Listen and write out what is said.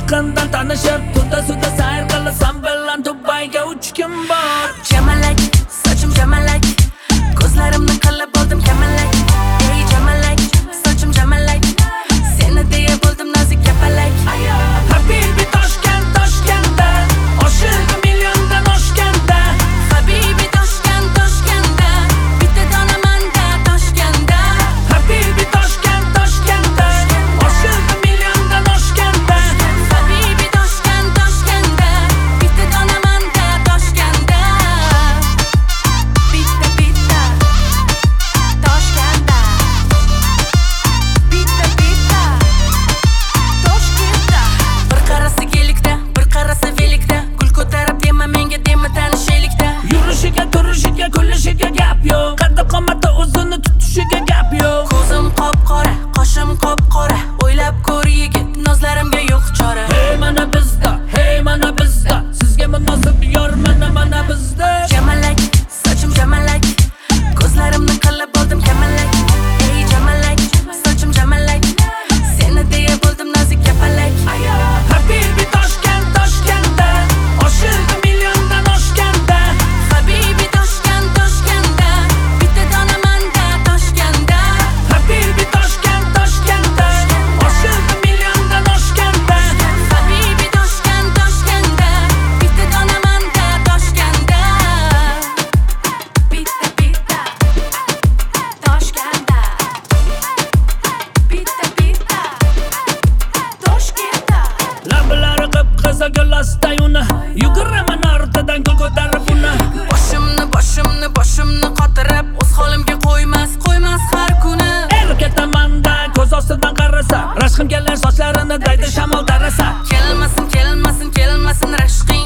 yaqindan tanishib, tunda suvda sayr qilasam bilan Dubayga uchkim bor. Jamalak, sochim jamalak, ko'zlarimni qilib oldim kamalak. Ey jamalak, sochim jamalak, seni deya bo'ldim nozik kapalak. Habibi Toshkent, Toshkentda, oshiqi milliondan oshganda. Habibi Toshkent, Toshkentda, bitta dona manda Toshkentda. Habibi Toshkent, Toshkentda, oshiqi milliondan oshganda. Habibi Toshkent, Toshkentda, bitta dona manda Toshkentda. Bitta bitta Toshkentda, bitta bitta Toshkentda. Bir qarasa gelikda, bir qarasa velikda, gul ko'tarib dema menga, dema tanishaylikda. Yurishiga, turishiga, kulishiga gap yo'q. Qaddi qomati o'zini tutishiga gap yo'q. Ko'zim qop-qora, qoshim qop-qora, o'ylab ko'r yigit, nozlarimga yo'q chora. Hey mana bizda, hey mana bizda, sizga munosib yor mana bizda. Jamalak, sochim jamalak, ko'zlarimni qilib oldim kamalak. Ey jamalak, sochim jamalak, seni deya bo'ldim nozik kapalak. Habibi Toshkent, Toshkentda, oshiqi milliondan oshganda. Habibi Toshkent, Toshkentda, bitta dona manda Toshkentda. Habibi Toshkent, Toshkentda, oshiqi milliondan oshganda. Habibi Toshkent, Toshkentda, bitta dona manda Toshkentda. Bitta bitta Toshkentda, bitta bitta Toshkentda. Lablari qip-qizil gulosday uni, yuguraman ortidan gul ko'tarib uni. Boshimni qotirib, o'z holimga qo'ymas har kuni. Erkatamanda ko'z ostidan qarasa, rashqim kelar sochlarini daydi shamol tarasa. Kelmasin rashqing